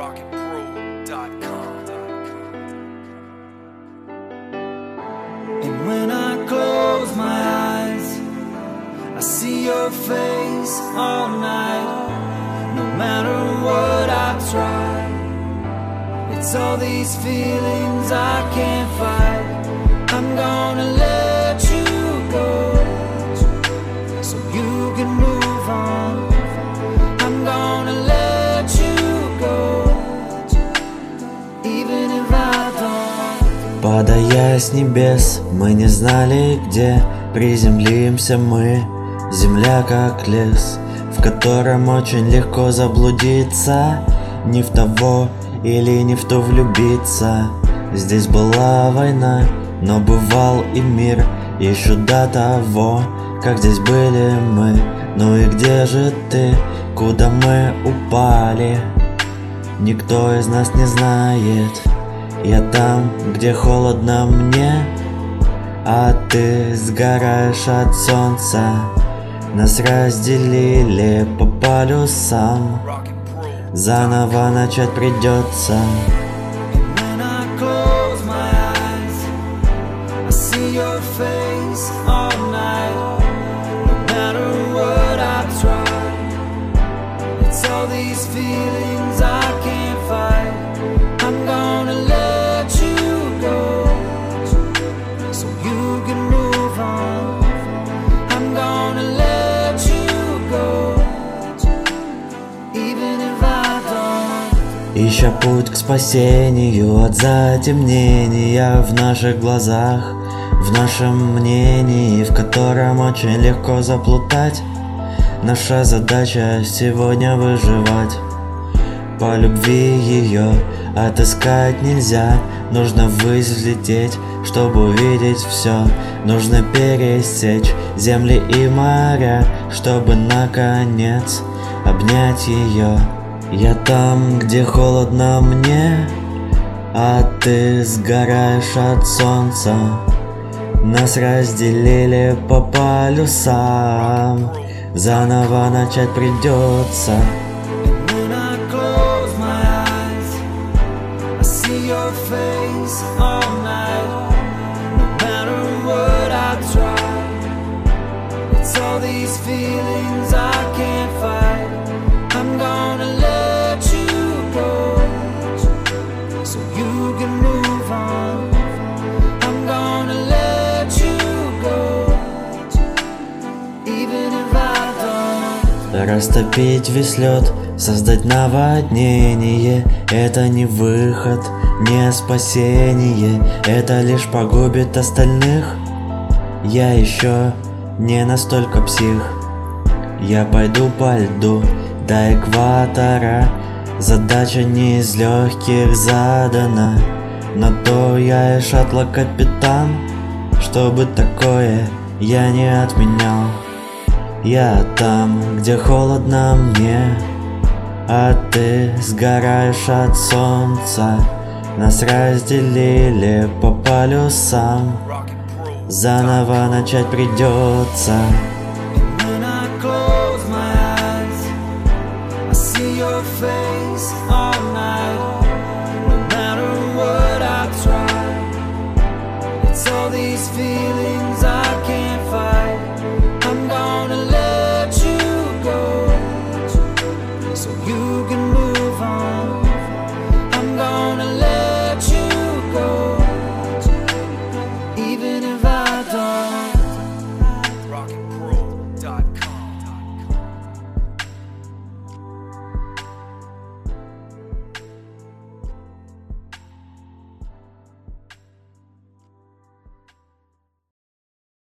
And when I close my eyes, I see your face all night. No matter what I try, it's all these feelings I can't fight. I'm gonna let you go, so you can move on. I'm gonna let you go, even if I don't. Падая с небес, мы не знали, где приземлимся мы. Земля как лес, в котором очень легко заблудиться. Не в того или не в то влюбиться. Здесь была война, но бывал и мир еще до того, как здесь были мы. Ну и где же ты, куда мы упали? Никто из нас не знает. Я там, где холодно мне, а ты сгораешь от солнца. Нас разделили по полюсам, заново начать придется. When I close my eyes, I see your face all night. No matter what I try, it's all these feelings I can't fight. I'm gonna let you go, so you can move on. I'm gonna let you go, even if I don't. Ища путь к спасению от затемнения в наших глазах, в нашем мнении, в котором очень легко заплутать. Наша задача сегодня выживать. По любви ее отыскать нельзя. Нужно ввысь взлететь, чтобы увидеть все. Нужно пересечь земли и моря, чтобы наконец обнять ее. Я там, где холодно мне, а ты сгораешь от солнца. Нас разделили по полюсам, заново начать придется. When I close my eyes, I see your face all night. No matter what I try, it's all these feelings I can't fight. I'm gonna let you go, so you can move on. I'm gonna let you go, even if I don't. Растопить весь лед, создать наводнение. Это не выход, не спасение. Это лишь погубит остальных. Я еще не настолько псих. Я пойду по льду до экватора. Задача не из легких задана, но то я и шаттла капитан. Чтобы такое я не отменял. Я там, где холодно мне, а ты сгораешь от солнца. Нас разделили по полюсам, заново начать придется. When I close my eyes, I see your face all night. No matter what I try, it's all these feelings I can't fight. I'm gonna let you go, so you can